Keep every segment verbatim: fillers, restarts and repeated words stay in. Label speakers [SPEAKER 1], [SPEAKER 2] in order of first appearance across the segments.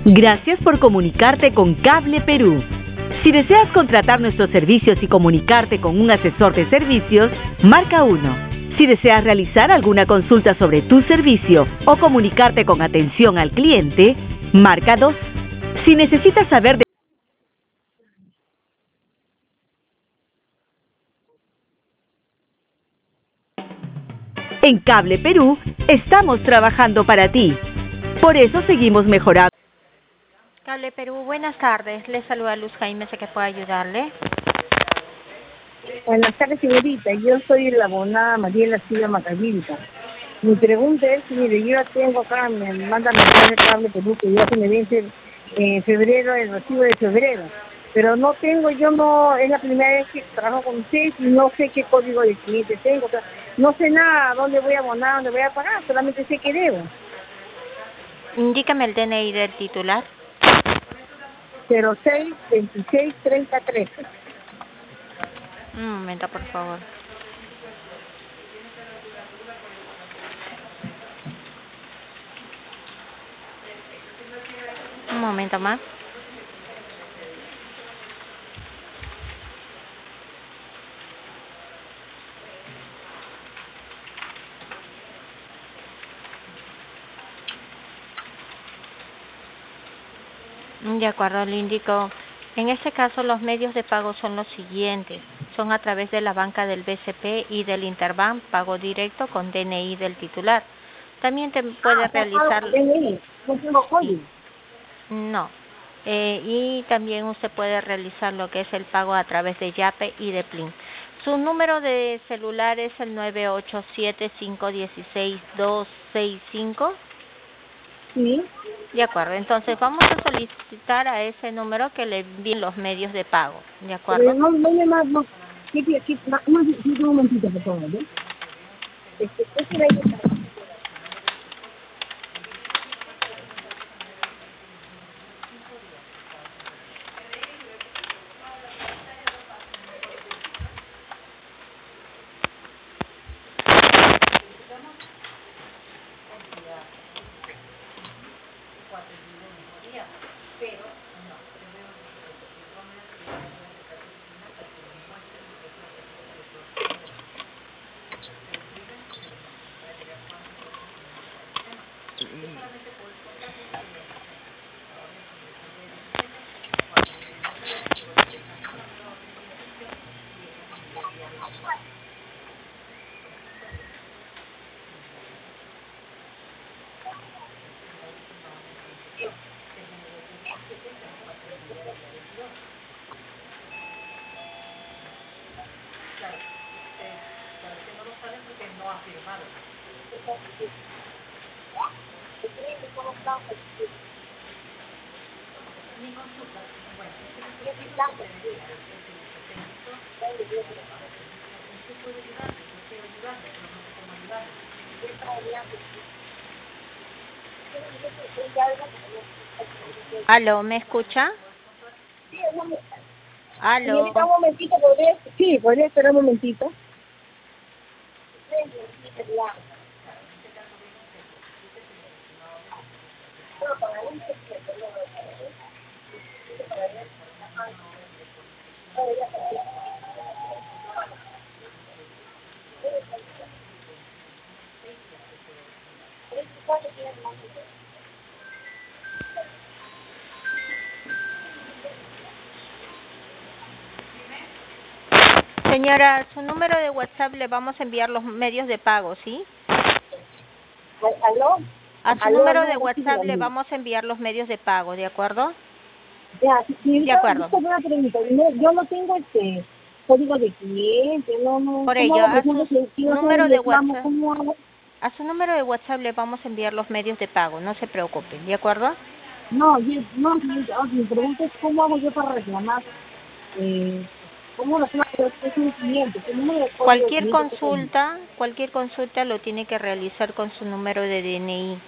[SPEAKER 1] Gracias por comunicarte con Cable Perú. Si deseas contratar nuestros servicios y comunicarte con un asesor de servicios, marca uno. Si deseas realizar alguna consulta sobre tu servicio o comunicarte con atención al cliente, marca dos. Si necesitas saber de En Cable Perú, estamos trabajando para ti. Por eso seguimos mejorando.
[SPEAKER 2] Cable Perú, buenas tardes. Le saluda Luz Jaime, sé que puedo ayudarle.
[SPEAKER 3] Buenas tardes, señorita. Yo soy la abonada Mariela Silva Macavilta. Mi pregunta es, mire, yo ya tengo acá, me manda mensaje Cable Perú que ya se me vence en febrero, el recibo de febrero. Pero no tengo, yo no, es la primera vez que trabajo con ustedes y no sé qué código de cliente tengo. O sea, no sé nada, dónde voy a abonar, dónde voy a pagar, solamente sé que debo.
[SPEAKER 2] Indícame el D N I del titular.
[SPEAKER 3] cero seis veintiséis treinta trece.
[SPEAKER 2] Un momento, por favor. Un momento más. De acuerdo, le indico. En este caso, los medios de pago son los siguientes. Son a través de la banca del B C P y del Interbank, pago directo con D N I del titular. También te puede
[SPEAKER 3] Ah,
[SPEAKER 2] realizar...
[SPEAKER 3] D N I, no tengo código.
[SPEAKER 2] Sí. No. Eh, y también usted puede realizar lo que es el pago a través de Yape y de Plin. Su número de celular es el nueve ocho siete, cinco uno seis, dos seis cinco.
[SPEAKER 3] Sí.
[SPEAKER 2] De acuerdo, entonces vamos a solicitar a ese número que le envíen los medios de pago, ¿de acuerdo?
[SPEAKER 3] Pero no, no me más, no. ¿Qué, qué, qué, ma- un, un momentito, por favor, ¿eh? Este, ¿qué será eso?
[SPEAKER 2] Aló, ¿me escucha? Aló.
[SPEAKER 3] Señorita, un momentito, ¿podría? Sí, ¿podría esperar un momentito?
[SPEAKER 2] Señora, su número de WhatsApp le vamos a enviar los medios de pago, ¿sí?
[SPEAKER 3] ¿Aló?
[SPEAKER 2] A su
[SPEAKER 3] ¿Aló?
[SPEAKER 2] número
[SPEAKER 3] No,
[SPEAKER 2] de
[SPEAKER 3] no, sí,
[SPEAKER 2] WhatsApp le
[SPEAKER 3] dígame.
[SPEAKER 2] vamos a enviar los medios de pago, ¿de acuerdo?
[SPEAKER 3] Ya, sí, sí,
[SPEAKER 2] De acuerdo.
[SPEAKER 3] disculpe una pregunta. No, yo no tengo este código de cliente, no, no.
[SPEAKER 2] Por
[SPEAKER 3] ¿Cómo
[SPEAKER 2] ello,
[SPEAKER 3] hago? Por
[SPEAKER 2] a
[SPEAKER 3] ejemplo,
[SPEAKER 2] su
[SPEAKER 3] si si no tengo
[SPEAKER 2] número
[SPEAKER 3] un
[SPEAKER 2] de
[SPEAKER 3] reclamo,
[SPEAKER 2] WhatsApp,
[SPEAKER 3] ¿cómo hago?
[SPEAKER 2] a su número de WhatsApp le vamos a enviar los medios de pago, no se preocupen, ¿de acuerdo?
[SPEAKER 3] No, yo, no, señorita, ah, mi pregunta es cómo hago yo para reclamar, eh, cómo reclamo que es un cliente, qué número de código de
[SPEAKER 2] Cualquier
[SPEAKER 3] cliente que tengo.
[SPEAKER 2] consulta, cualquier consulta lo tiene que realizar con su número de D N I.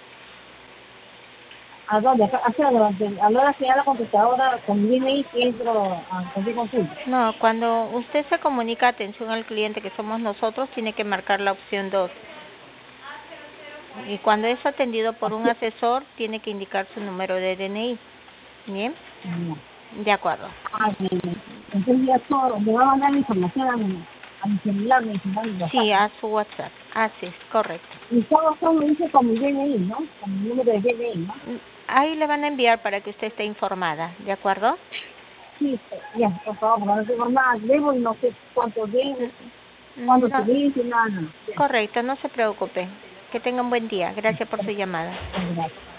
[SPEAKER 3] ¿A dónde? Acá, hacia adelante. A la hora que a la computadora con D N I que entro a cualquier consulta.
[SPEAKER 2] No, cuando usted se comunica atención al cliente, que somos nosotros, tiene que marcar la opción dos. Y cuando es atendido por un asesor, tiene que indicar su número de D N I. ¿Bien? De acuerdo.
[SPEAKER 3] Ah, bien. Entonces ya todo, me va a mandar la información a mi, a mi celular, mi celular.
[SPEAKER 2] Sí, a su WhatsApp. Así es, correcto.
[SPEAKER 3] Y todo eso me dice con mi D N I, ¿no? Con mi número de D N I, ¿no?
[SPEAKER 2] Ahí le van a enviar para que usted esté informada, ¿de acuerdo?
[SPEAKER 3] Sí, ya, por favor, porque no tengo nada, debo y no sé cuánto debo, cuánto
[SPEAKER 2] No,
[SPEAKER 3] se dice, nada.
[SPEAKER 2] correcto, no se preocupe. Que tenga un buen día. Gracias por su llamada.
[SPEAKER 3] Gracias.